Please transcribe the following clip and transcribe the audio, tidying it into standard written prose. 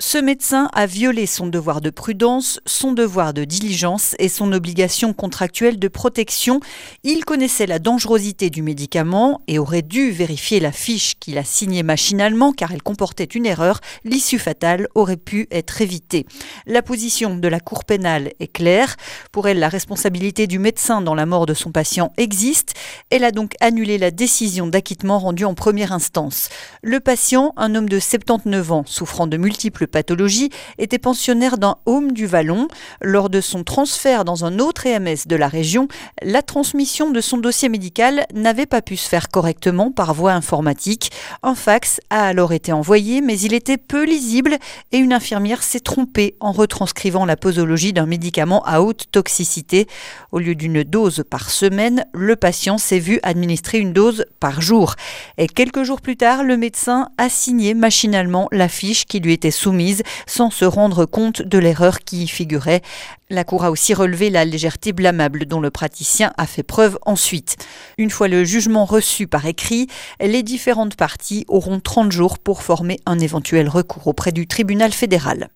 Ce médecin a violé son devoir de prudence, son devoir de diligence et son obligation contractuelle de protection. Il connaissait la dangerosité du médicament et aurait dû vérifier la fiche qu'il a signée machinalement car elle comportait une erreur. L'issue fatale aurait pu être évitée. La position de la Cour pénale est claire. Pour elle, la responsabilité du médecin dans la mort de son patient existe. Elle a donc annulé la décision d'acquittement rendue en première instance. Le patient, un homme de 79 ans, souffrant de multiples pathologie, était pensionnaire d'un home du Vallon. Lors de son transfert dans un autre EMS de la région, la transmission de son dossier médical n'avait pas pu se faire correctement par voie informatique. Un fax a alors été envoyé, mais il était peu lisible et une infirmière s'est trompée en retranscrivant la posologie d'un médicament à haute toxicité. Au lieu d'une dose par semaine, le patient s'est vu administrer une dose par jour. Et quelques jours plus tard, le médecin a signé machinalement la fiche qui lui était soumise sans se rendre compte de l'erreur qui y figurait. La Cour a aussi relevé la légèreté blâmable dont le praticien a fait preuve ensuite. Une fois le jugement reçu par écrit, les différentes parties auront 30 jours pour former un éventuel recours auprès du tribunal fédéral.